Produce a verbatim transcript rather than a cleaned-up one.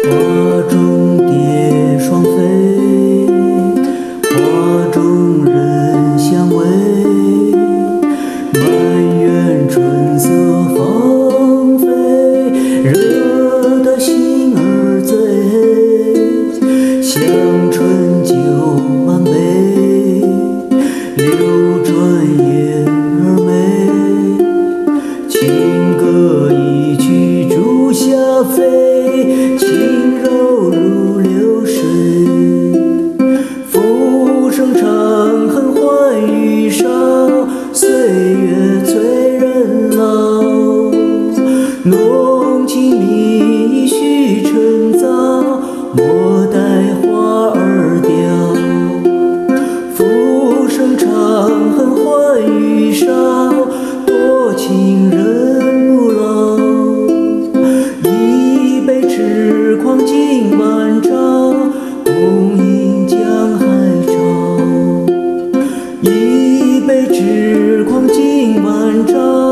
花中蝶双飞，花中人相偎。满园春色芳菲，惹得心儿醉。香醇酒满杯，流转燕儿眉。情歌一曲竹下飞，轻柔如流水。浮生长恨欢欲少，岁月催人老。浓情蜜意须趁早，莫待花儿凋。浮生长恨欢欲少，多情人不老。一杯痴狂敬晚照，共饮江海潮。一杯痴狂敬晚照。